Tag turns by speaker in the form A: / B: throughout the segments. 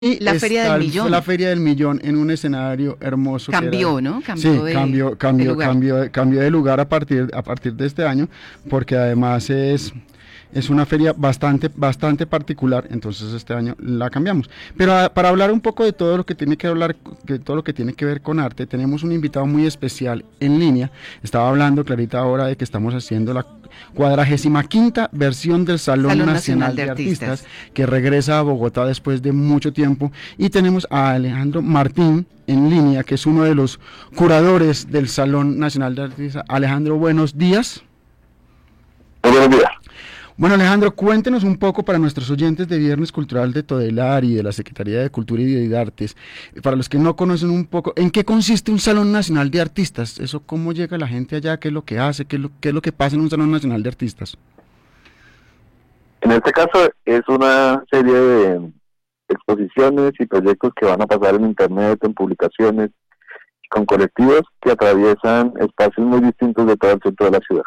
A: Y
B: La Feria del
A: fue
B: Millón.
A: la Feria del Millón en un escenario hermoso que era.
B: Cambió, ¿no?
A: Sí,
B: Cambió de lugar.
A: cambió de lugar a partir de este año, porque además es una feria bastante particular, entonces este año la cambiamos. Pero para hablar un poco de todo lo que tiene que hablar, de todo lo que tiene que ver con arte, tenemos un invitado muy especial en línea. Estaba hablando Clarita ahora de que estamos haciendo la 45ª versión del Salón Nacional de Artistas, que regresa a Bogotá después de mucho tiempo, y tenemos a Alejandro Martín en línea, que es uno de los curadores del Salón Nacional de Artistas. Alejandro, buenos días.
C: Muy buenos días.
A: Bueno, Alejandro, cuéntenos un poco para nuestros oyentes de Viernes Cultural de Todelar y de la Secretaría de Cultura y de Artes, para los que no conocen un poco, ¿en qué consiste un Salón Nacional de Artistas? ¿Eso cómo llega la gente allá? ¿Qué es lo que hace? ¿Qué es lo que pasa en un Salón Nacional de Artistas?
C: En este caso es una serie de exposiciones y proyectos que van a pasar en internet, en publicaciones, con colectivos que atraviesan espacios muy distintos de todo el centro de la ciudad.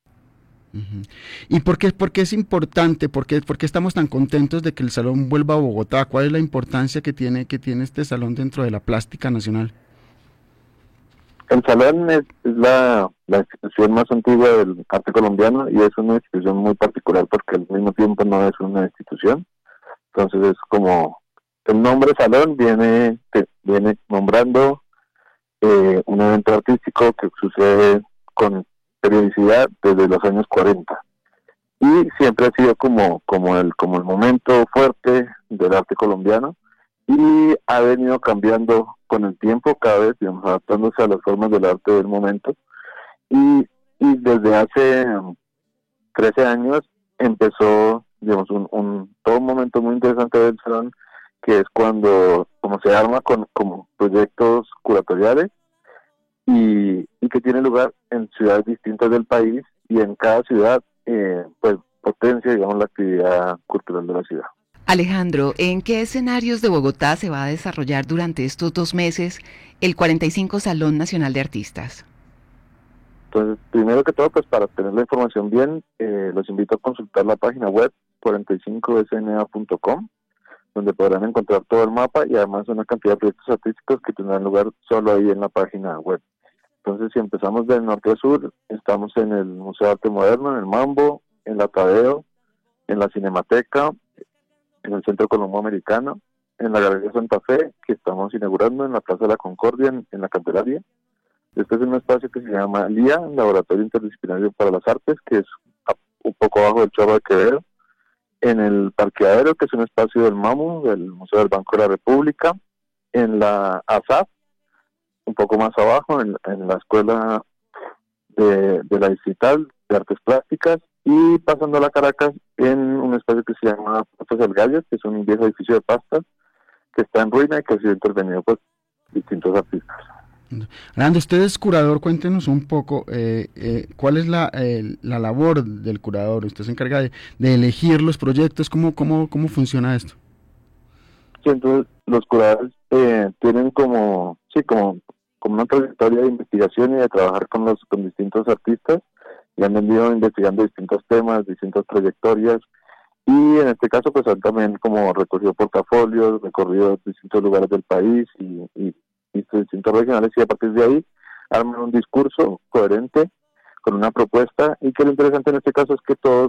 A: ¿Y por qué es importante? ¿Por qué estamos tan contentos de que el salón vuelva a Bogotá? ¿Cuál es la importancia que tiene este salón dentro de la plástica nacional?
C: El salón es la institución más antigua del arte colombiano y es una institución muy particular porque al mismo tiempo no es una institución. Entonces es como el nombre salón viene nombrando un evento artístico que sucede con periodicidad desde los años 40 y siempre ha sido como el momento fuerte del arte colombiano y ha venido cambiando con el tiempo, cada vez, digamos, adaptándose a las formas del arte del momento y desde hace 13 años empezó, digamos, todo un momento muy interesante del salón, que es cuando como se arma como proyectos curatoriales y que tiene lugar en ciudades distintas del país y en cada ciudad pues potencia, digamos, la actividad cultural de la ciudad.
B: Alejandro, ¿en qué escenarios de Bogotá se va a desarrollar durante estos 2 meses el 45 Salón Nacional de Artistas?
C: Entonces, primero que todo, pues para tener la información bien, los invito a consultar la página web 45sna.com, donde podrán encontrar todo el mapa y además una cantidad de proyectos artísticos que tendrán lugar solo ahí en la página web. Entonces, si empezamos del norte a sur, estamos en el Museo de Arte Moderno, en el Mambo, en la Tadeo, en la Cinemateca, en el Centro Colombo Americano, en la Galería Santa Fe, que estamos inaugurando en la Plaza de la Concordia, en la Candelaria. Después en un espacio que se llama LIA, Laboratorio Interdisciplinario para las Artes, que es un poco abajo del Chorro de Quevedo, en el Parqueadero, que es un espacio del MAMU, del Museo del Banco de la República, en la ASAP, un poco más abajo, en la Escuela de la Distrital de Artes Plásticas, y pasando a la Caracas, en un espacio que se llama Pastas del Gallo, que es un viejo edificio de pastas, que está en ruina y que ha sido intervenido por distintos artistas.
A: Alejandro, usted es curador, cuéntenos un poco cuál es la labor del curador. Usted se encarga de elegir los proyectos, ¿cómo funciona esto?
C: Sí, entonces los curadores tienen como una trayectoria de investigación y de trabajar con distintos artistas y han venido investigando distintos temas, distintas trayectorias y en este caso pues han también como recorrido portafolios, recorrido distintos lugares del país y distintos regionales y a partir de ahí arman un discurso coherente con una propuesta y que lo interesante en este caso es que todos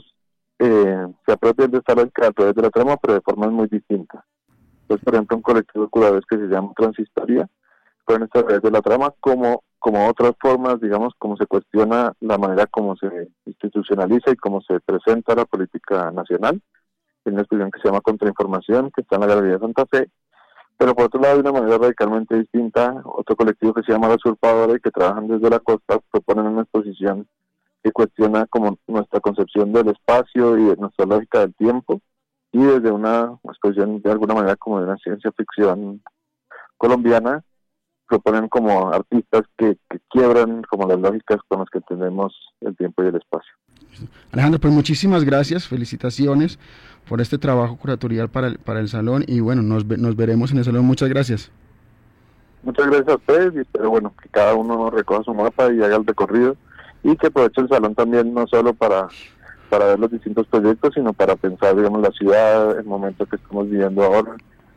C: se apropian de esta lógica a través de la trama pero de formas muy distintas. Entonces, por ejemplo, un colectivo de curadores que se llama Transhistoria pueden estar a través de la trama como otras formas, digamos, como se cuestiona la manera como se institucionaliza y cómo se presenta la política nacional. Hay una exposición que se llama Contrainformación, que está en la Galería Santa Fe, pero por otro lado, de una manera radicalmente distinta, otro colectivo que se llama La Usurpadora y que trabajan desde la costa, proponen una exposición que cuestiona como nuestra concepción del espacio y de nuestra lógica del tiempo, y desde una exposición de alguna manera como de una ciencia ficción colombiana, proponen como artistas que quiebran como las lógicas con las que entendemos el tiempo y el espacio.
A: Alejandro, pues muchísimas gracias, felicitaciones por este trabajo curatorial para el salón y bueno, nos veremos en el salón. Muchas gracias.
C: Muchas gracias a ustedes y espero que cada uno recoja su mapa y haga el recorrido y que aproveche el salón también no solo para ver los distintos proyectos, sino para pensar, digamos, la ciudad, el momento que estamos viviendo ahora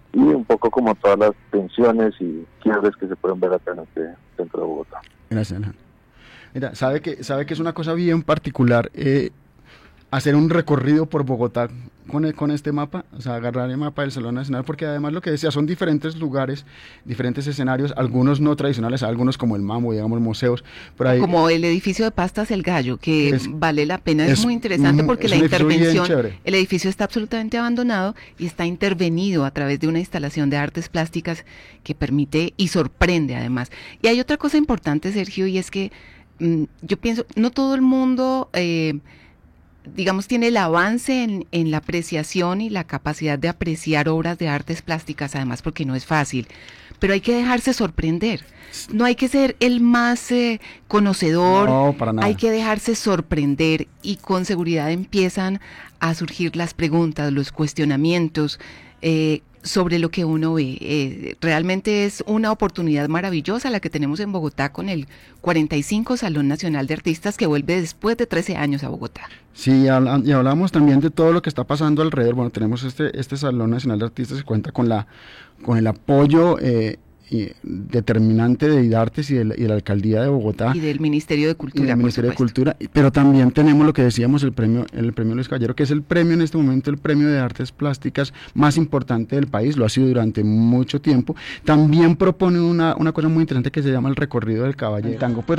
C: y un poco como todas las tensiones y quiebres que se pueden ver acá en este centro de Bogotá.
A: Gracias, Alejandro. Mira, sabe que es una cosa bien particular hacer un recorrido por Bogotá con este mapa, o sea, agarrar el mapa del Salón Nacional, porque además lo que decía, son diferentes lugares, diferentes escenarios, algunos no tradicionales, algunos como el Mambo, digamos, museos, por ahí.
B: Como el edificio de Pastas El Gallo, que vale la pena, es muy interesante porque la intervención, el edificio está absolutamente abandonado y está intervenido a través de una instalación de artes plásticas que permite y sorprende además. Y hay otra cosa importante, Sergio, y es que yo pienso, no todo el mundo digamos, tiene el avance en la apreciación y la capacidad de apreciar obras de artes plásticas, además porque no es fácil, pero hay que dejarse sorprender, no hay que ser el más conocedor,
A: no, para nada.
B: Hay que dejarse sorprender y con seguridad empiezan a surgir las preguntas, los cuestionamientos, sobre lo que uno ve. Realmente es una oportunidad maravillosa la que tenemos en Bogotá con el 45 Salón Nacional de Artistas que vuelve después de 13 años a Bogotá.
A: Sí, y hablamos también de todo lo que está pasando alrededor. Bueno, tenemos este Salón Nacional de Artistas que cuenta con el apoyo determinante de IDARTES y de la Alcaldía de Bogotá.
B: Y del Ministerio de Cultura,
A: Ministerio de Cultura, pero también tenemos lo que decíamos, el premio Luis Caballero, que es el premio en este momento, el premio de artes plásticas más importante del país, lo ha sido durante mucho tiempo. También propone una cosa muy interesante que se llama el recorrido del caballero. El tango, pues